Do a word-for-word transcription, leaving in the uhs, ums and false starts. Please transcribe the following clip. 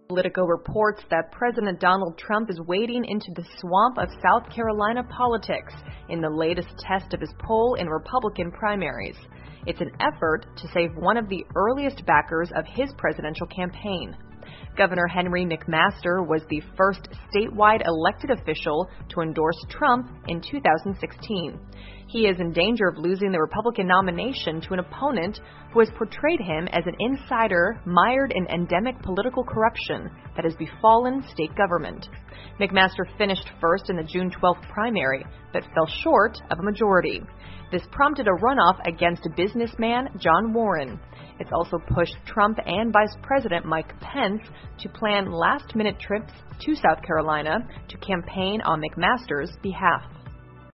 Politico reports that President Donald Trump is wading into the swamp of South Carolina politics in the latest test of his poll in Republican primaries. It's an effort to save one of the earliest backers of his presidential campaign. Governor Henry McMaster was the first statewide elected official to endorse Trump in two thousand sixteen. He is in danger of losing the Republican nomination to an opponent who has portrayed him as an insider mired in endemic political corruption that has befallen state government. McMaster finished first in the June twelfth primary, but fell short of a majority. This prompted a runoff against businessman John Warren. It's also pushed Trump and Vice President Mike Pence to plan last-minute trips to South Carolina to campaign on McMaster's behalf.